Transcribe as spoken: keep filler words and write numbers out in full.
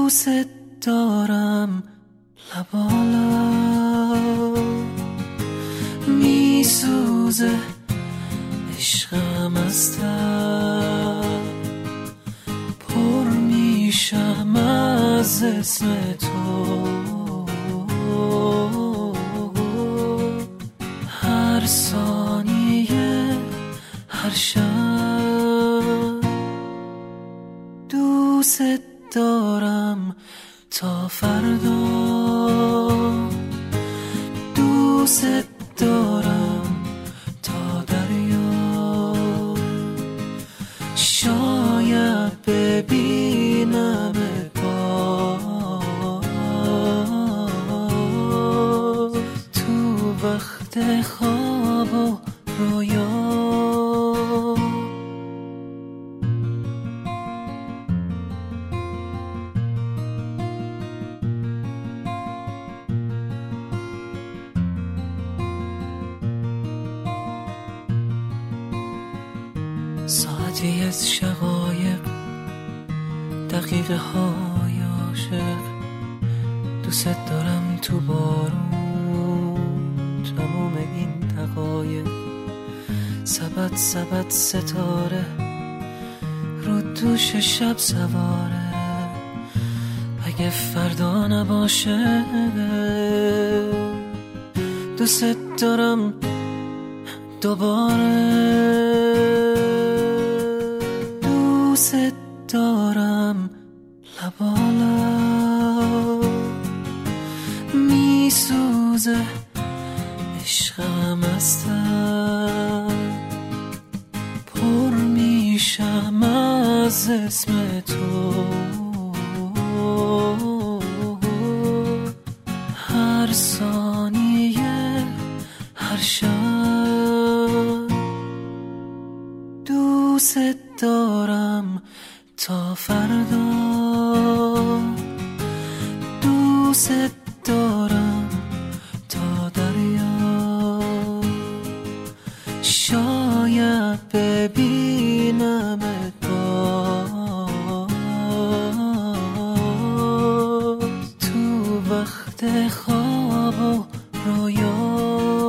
دوست دارم لبالا میسوزه عشقم از تب پر میشم از اسم تو هر ثانیه هر شب دوست دارم تا فردا دوست دارم تا دریا شاید ببینم باز تو وقت خواب و رویا ساعتی از شقایق دقیقه های عاشق دوست دارم تو بارون تموم این دقایق سبد سبد ستاره رو دوش شب سواره اگه فردا نباشه دوست دارم دوباره دوست دارم لبالا میسوزه عشقم از تب پر میشم از اسم تو هر ثانیه هر شب دوست دارم تا فردا دوست دارم تا دریا شاید ببینم باز تو وقت خواب و رویا